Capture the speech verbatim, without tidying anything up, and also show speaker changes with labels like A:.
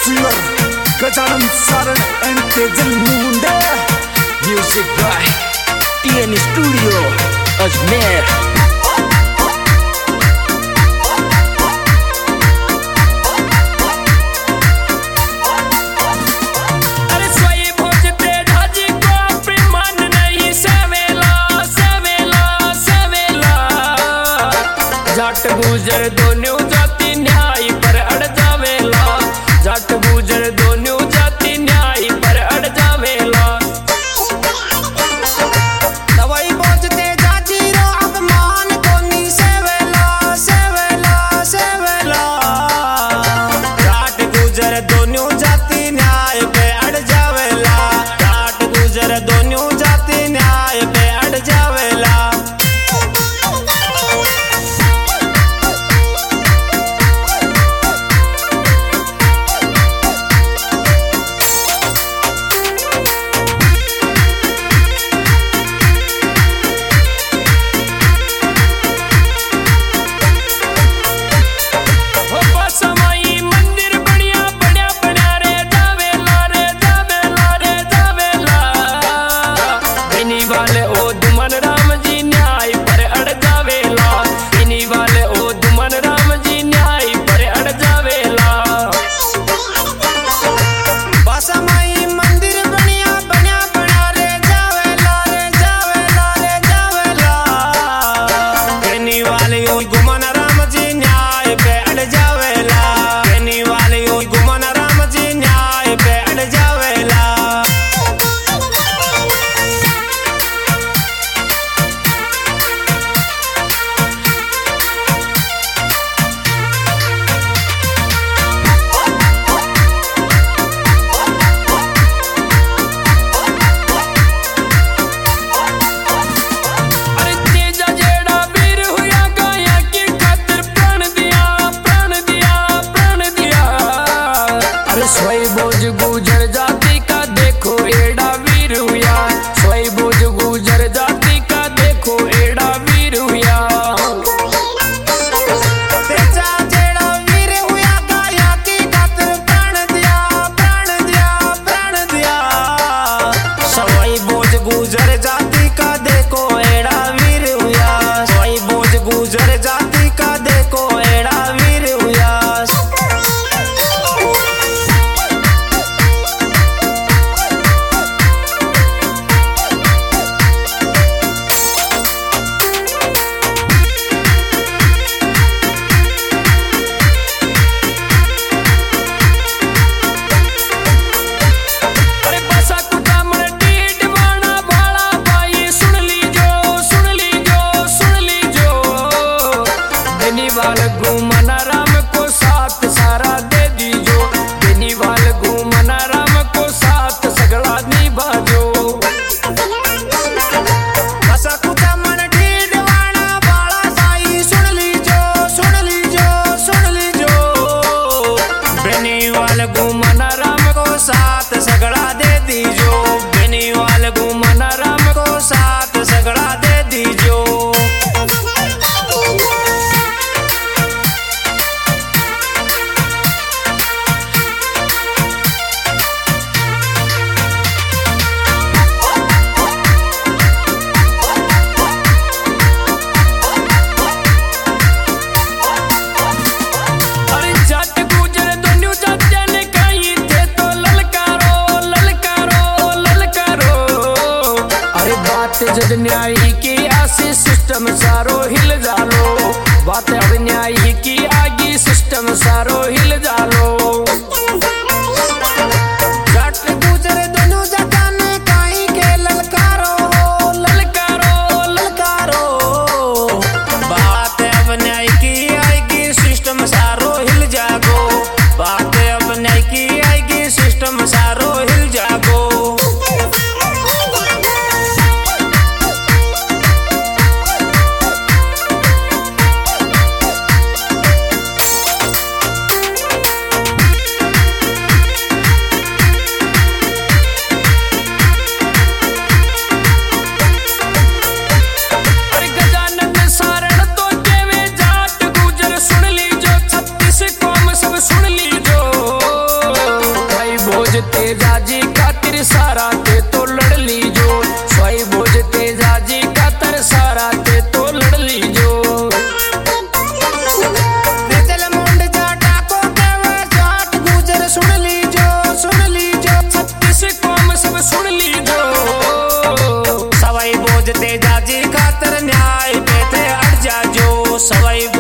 A: Singer Gajanan Saran and Tejal Munde.
B: Music by TN studio Ajmer.
C: जाट गुजर दोनों जाति न्याय पर अड़ जावेला, जाट गुजर दोनों जाति न्याय पर अड़ जावेला।
D: दवाई बोझते जाजी रो अपमान कोनी सेवेला सेवेला सेवेला।
C: जाट गुजर दोनों जाति न्याय पे अड़ जावेला, जाट गुजर दोनों जाति न्याय पे अड़ जावेला। सोई बोझ गुजर जाति का देखो एड़ा वीर हुआ, सोई बोझ गुजर जाति का देखो एड़ा वीर हुआ।
D: तेजा जेड़ा वीर हुआ गाया की खातिर प्राण दिया प्राण दिया प्राण दिया।
C: सोई बोझ गुजर जाति का देखो एड़ा वीर हुआ, सोई बोझ गुजर जाति का देखो एड़ा वीर हुआ। बेनीवाल घूमना राम को साथ सारा दे दीजो, बेनीवाल घूमना राम को साथ सगड़ा निभाजो।
D: बसा कुचा मन ढीडवाना बाला साई सुन लीजो सुन लीजो सुन लीजो।
C: बेनीवाल घूमना राम को साथ सगड़ा दे दीजो, बेनीवाल घूमना राम को साथ सगड़ा दे दीजो। जद न्याय की आसी सिस्टम सारो हिल जालो, बात अब न्याय की आगी सिस्टम सारो हिल जालो।
D: जाट गुजर दोनों जाता ने काई के ललकारो ललकारो ललकारो।
C: बात अब न्याय की आएगी सिस्टम सारो हिल जागो, बात अब न्याय की आएगी सिस्टम सारो हिल जागो। सवाई